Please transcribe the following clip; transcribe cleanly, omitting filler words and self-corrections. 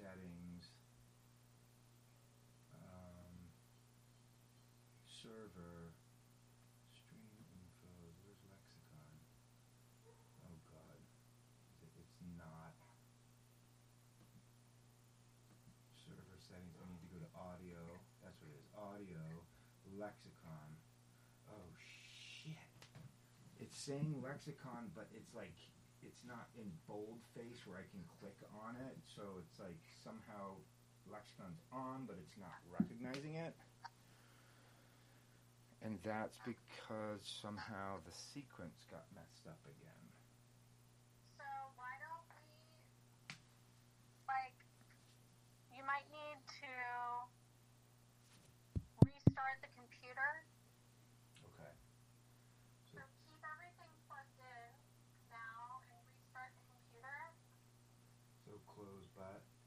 settings, server, stream info, where's lexicon? Oh god, it's not. Server settings, I need to go to audio, that's what it is, audio, lexicon. Oh shit. It's saying lexicon, but it's like, it's not in boldface where I can click on it, so it's like somehow lexicon's on, but it's not recognizing it. And that's because somehow the sequence got messed up again. So why don't we, like, you might need to restart the computer. Okay. So keep everything plugged in now and restart the computer. So close but